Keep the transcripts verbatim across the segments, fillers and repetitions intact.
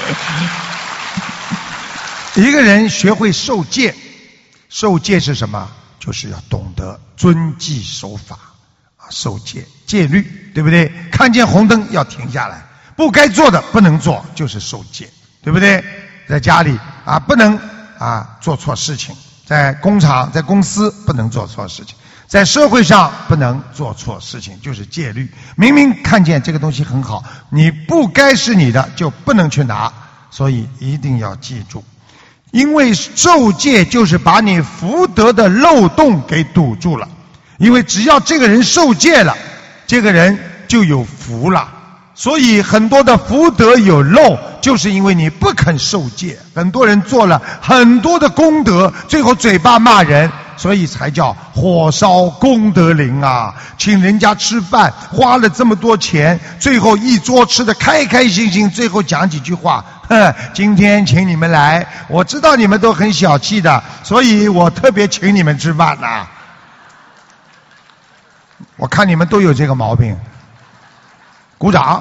一个人学会受戒，受戒是什么？就是要懂得遵纪守法啊，受戒戒律，对不对？看见红灯要停下来，不该做的不能做，就是受戒，对不对？在家里啊，不能啊做错事情；在工厂、在公司不能做错事情；在社会上不能做错事情，就是戒律。明明看见这个东西很好，你不该是你的就不能去拿，所以一定要记住。因为受戒就是把你福德的漏洞给堵住了，因为只要这个人受戒了，这个人就有福了。所以很多的福德有漏，就是因为你不肯受戒。很多人做了很多的功德，最后嘴巴骂人，所以才叫火烧功德林啊！请人家吃饭，花了这么多钱，最后一桌吃得开开心心，最后讲几句话，哼，今天请你们来，我知道你们都很小气的，所以我特别请你们吃饭呐、啊。我看你们都有这个毛病。鼓掌。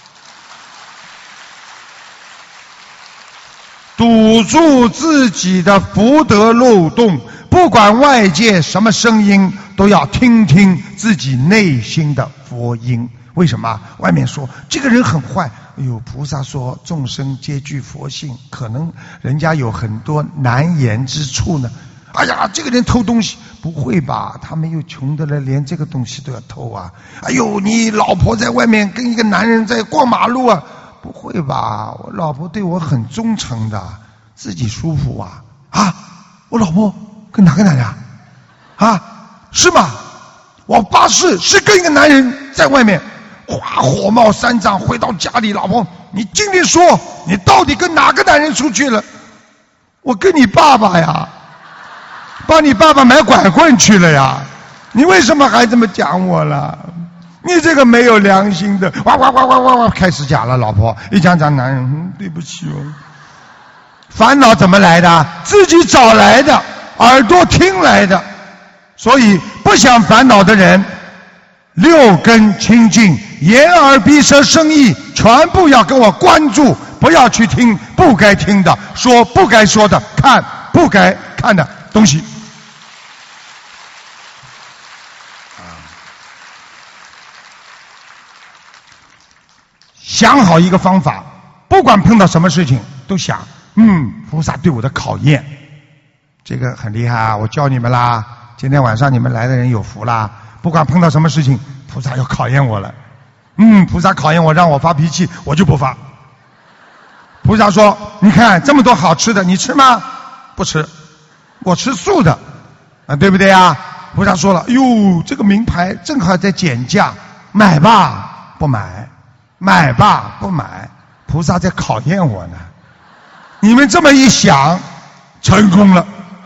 堵住自己的福德漏洞，不管外界什么声音，都要听听自己内心的佛音。为什么？外面说这个人很坏，哎呦，菩萨说众生皆具佛性，可能人家有很多难言之处呢。哎呀，这个人偷东西，不会吧？他没有穷的了，连这个东西都要偷啊！哎呦，你老婆在外面跟一个男人在逛马路啊，不会吧？我老婆对我很忠诚的，自己舒服啊！啊，我老婆跟哪个男人啊？啊，是吗？我发誓是跟一个男人在外面，哗，火冒三丈，回到家里，老婆，你今天说你到底跟哪个男人出去了？我跟你爸爸呀。帮你爸爸买拐棍去了呀！你为什么还这么讲我了？你这个没有良心的！哇哇哇哇哇哇！开始讲了，老婆一讲讲男人，嗯，对不起哦。烦恼怎么来的？自己找来的，耳朵听来的。所以不想烦恼的人，六根清净，眼耳鼻舌身意，全部要跟我关注，不要去听不该听的，说不该说的，看不该看的东西。想好一个方法，不管碰到什么事情都想，嗯，菩萨对我的考验，这个很厉害啊！我教你们啦，今天晚上你们来的人有福啦。不管碰到什么事情，菩萨要考验我了，嗯，菩萨考验我，让我发脾气，我就不发。菩萨说，你看这么多好吃的，你吃吗？不吃，我吃素的，啊，对不对啊？菩萨说了，哟，这个名牌正好在减价，买吧，不买。买吧，不买，菩萨在考验我呢。你们这么一想，成功了。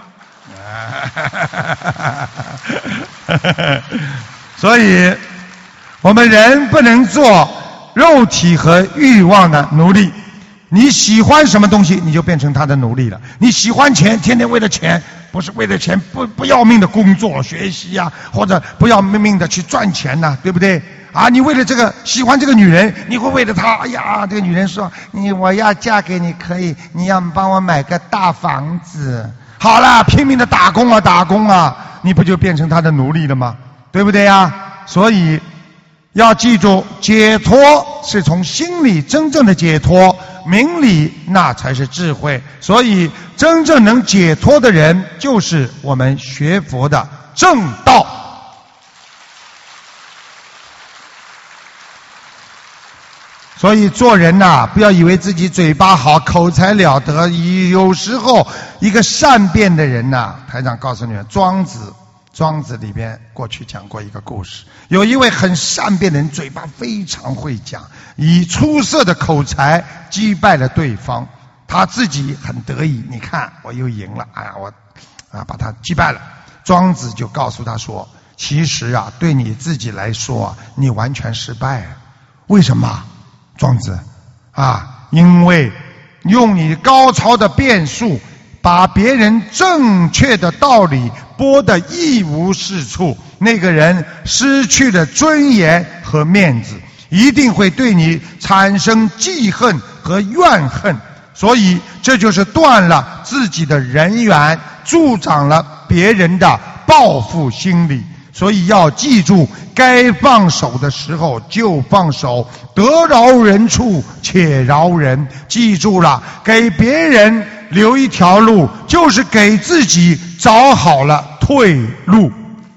所以，我们人不能做肉体和欲望的奴隶。你喜欢什么东西，你就变成他的奴隶了。你喜欢钱，天天为了钱，不是为了钱不不要命的工作学习呀、啊，或者不要命的去赚钱呐、啊，对不对？啊，你为了这个喜欢这个女人，你会为了她，哎呀，这个女人说你我要嫁给你可以，你要帮我买个大房子。好了，拼命的打工啊打工啊，你不就变成她的奴隶了吗？对不对呀？所以要记住，解脱是从心里真正的解脱，明理那才是智慧。所以真正能解脱的人，就是我们学佛的正道。所以做人呐、啊，不要以为自己嘴巴好，口才了得。有时候一个善变的人呐、啊，台长告诉你们，庄子，庄子里边过去讲过一个故事，有一位很善变的人，嘴巴非常会讲，以出色的口才击败了对方，他自己很得意，你看我又赢了，哎呀，我啊把他击败了。庄子就告诉他说，其实啊，对你自己来说，你完全失败了。为什么？庄子啊，因为用你高超的辩术，把别人正确的道理播得一无是处，那个人失去了尊严和面子，一定会对你产生记恨和怨恨，所以这就是断了自己的人缘，助长了别人的报复心理。所以要记住，该放手的时候就放手，得饶人处且饶人。记住了，给别人留一条路，就是给自己找好了退路。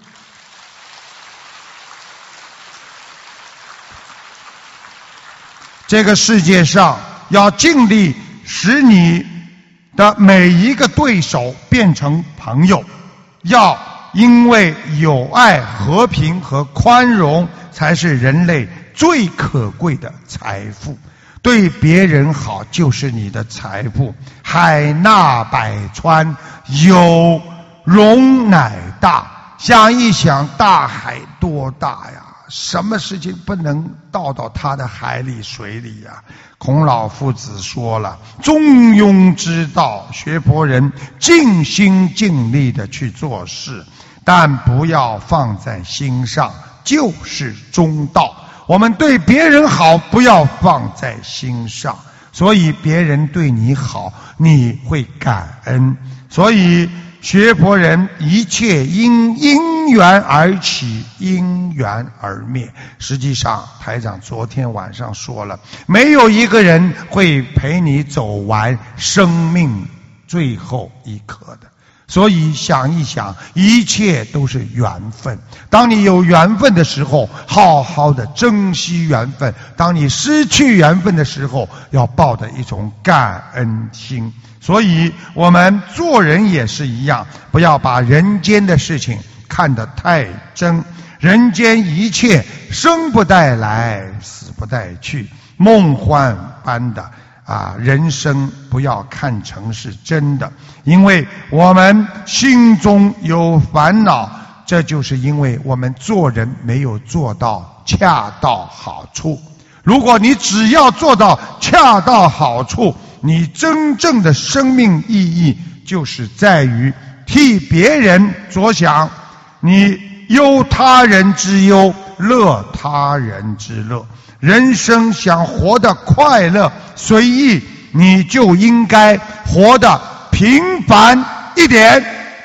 这个世界上要尽力使你的每一个对手变成朋友，要因为有爱、和平和宽容才是人类最可贵的财富。对别人好就是你的财富。海纳百川，有容乃大。想一想，大海多大呀？什么事情不能倒到他的海里水里呀？孔老夫子说了，中庸之道，学佛人尽心尽力的去做事，但不要放在心上，就是中道。我们对别人好，不要放在心上，所以别人对你好，你会感恩。所以学佛人一切因因缘而起，因缘而灭。实际上台长昨天晚上说了，没有一个人会陪你走完生命最后一刻的。所以想一想，一切都是缘分。当你有缘分的时候，好好的珍惜缘分；当你失去缘分的时候，要抱着一种感恩心。所以我们做人也是一样，不要把人间的事情看得太真。人间一切生不带来，死不带去，梦幻般的啊，人生不要看成是真的，因为我们心中有烦恼，这就是因为我们做人没有做到恰到好处。如果你只要做到恰到好处，你真正的生命意义就是在于替别人着想，你忧他人之忧，乐他人之乐。人生想活得快乐随意，你就应该活得平凡一点。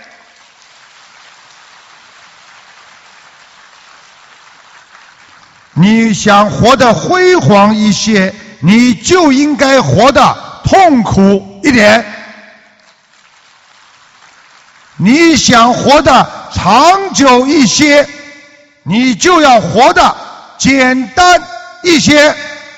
你想活得辉煌一些，你就应该活得痛苦一点。你想活得长久一些，你就要活得简单一些。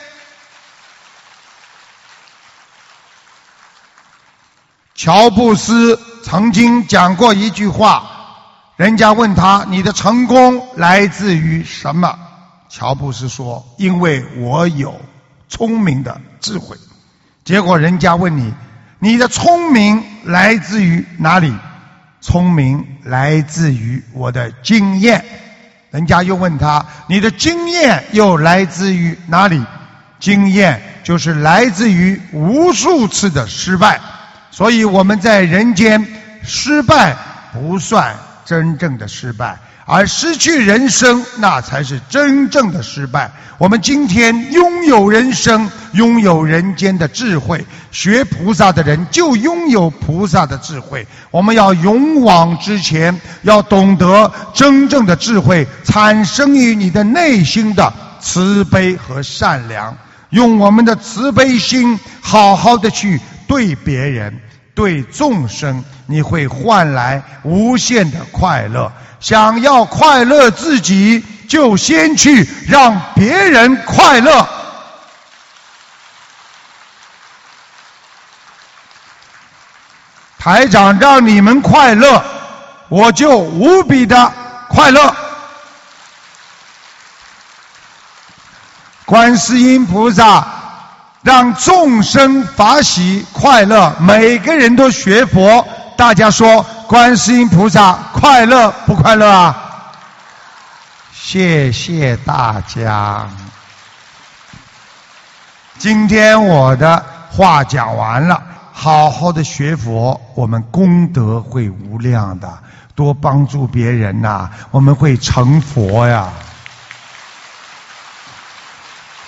乔布斯曾经讲过一句话，人家问他，你的成功来自于什么？乔布斯说，因为我有聪明的智慧。结果人家问你，你的聪明来自于哪里？聪明来自于我的经验。人家又问他，你的经验又来自于哪里？经验就是来自于无数次的失败。所以我们在人间失败不算真正的失败，而失去人生那才是真正的失败。我们今天拥有人生，拥有人间的智慧，学菩萨的人就拥有菩萨的智慧。我们要勇往直前，要懂得真正的智慧产生于你的内心的慈悲和善良，用我们的慈悲心好好的去对别人，对众生，你会换来无限的快乐。想要快乐自己，就先去让别人快乐。台长让你们快乐，我就无比的快乐。观世音菩萨让众生法喜快乐，每个人都学佛。大家说观世音菩萨快乐不快乐啊？谢谢大家。今天我的话讲完了，好好的学佛，我们功德会无量的，多帮助别人呐、啊，我们会成佛呀。